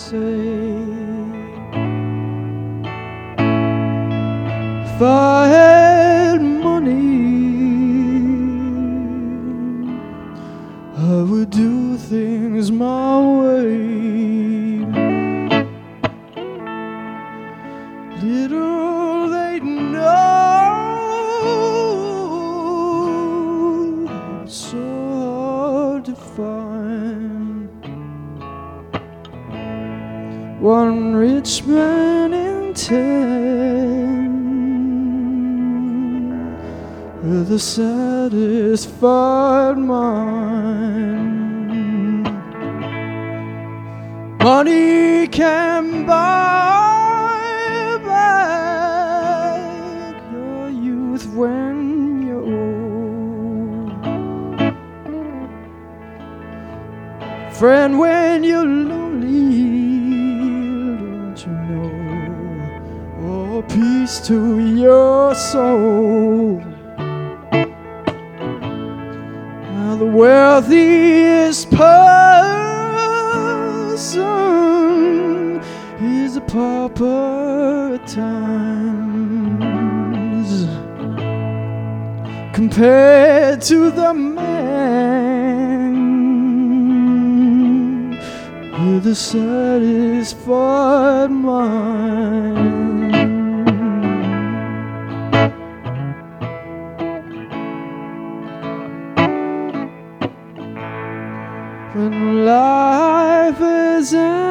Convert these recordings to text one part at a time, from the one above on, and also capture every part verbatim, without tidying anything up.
say. If I had money, I would do things my way. Little they know, it's so hard to find one rich man in ten with a satisfied mind. Money can buy back your youth when you're old, friend, when you're lonely, don't you know? Oh, peace to your soul. Now the wealthiest person is a pauper at times, compared to the man with a satisfied mind. When life is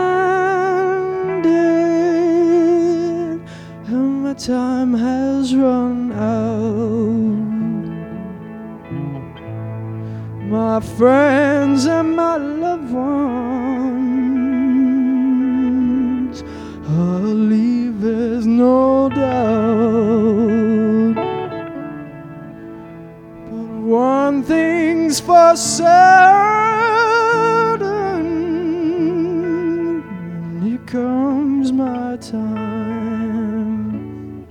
ended and my time has run out, my friends and my loved ones, I'll leave, there's no doubt. But one thing's for certain, when here comes my time,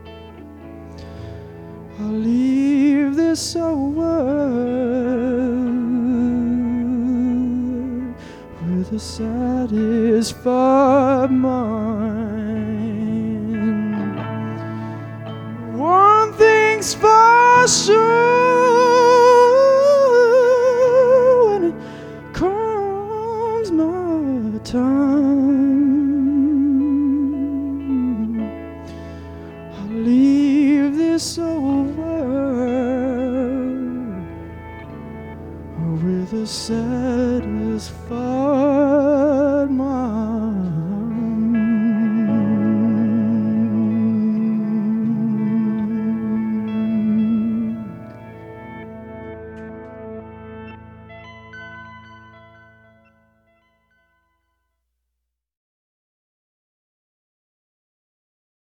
I'll leave this old world with a satisfied mind. One thing's for sure, when it comes my time, I'll leave this old world with a satisfied mind.